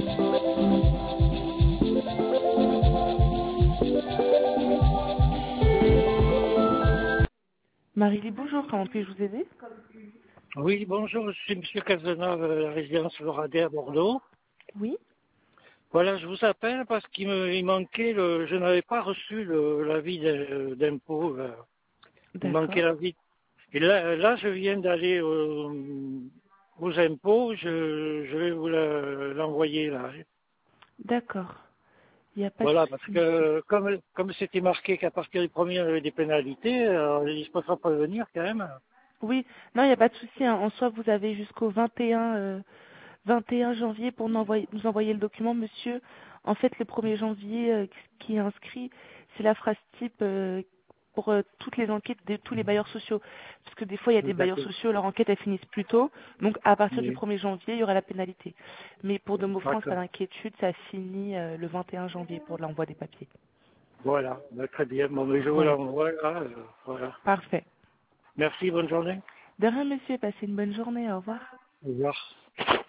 Marie-Lie, bonjour, comment puis-je vous aider? Oui, bonjour, je suis M. Cazenave, la résidence Loradet à Bordeaux. Oui, Voilà, je vous appelle parce il manquait je n'avais pas reçu l'avis d'impôt. Il manquait d'accord, l'avis. Et là, je viens d'aller aux impôts, je vais vous l'envoyer là. d'accord. Il n'y a pas de Voilà, souci, parce monsieur. que comme c'était marqué qu'à partir du premier, il y avait des pénalités, il se préfère prévenir quand même. Oui, non, il n'y a pas de souci, hein. En soi, vous avez jusqu'au 21 janvier pour nous envoyer le document, monsieur. En fait, le 1er janvier qui est inscrit, c'est la phrase type pour toutes les enquêtes de tous les bailleurs sociaux. Parce que des fois, il y a des bailleurs D'accord. sociaux, leur enquête, elles finissent plus tôt. Donc, à partir du Oui, 1er janvier, il y aura la pénalité. Mais pour Domo France, pas d'accord. d'inquiétude, ça finit le 21 janvier pour l'envoi des papiers. Voilà, très bien. Bon, mais je vous Voilà. l'envoie là. Voilà. Parfait. Merci, bonne journée. De rien, monsieur. Passez une bonne journée. Au revoir. Au revoir.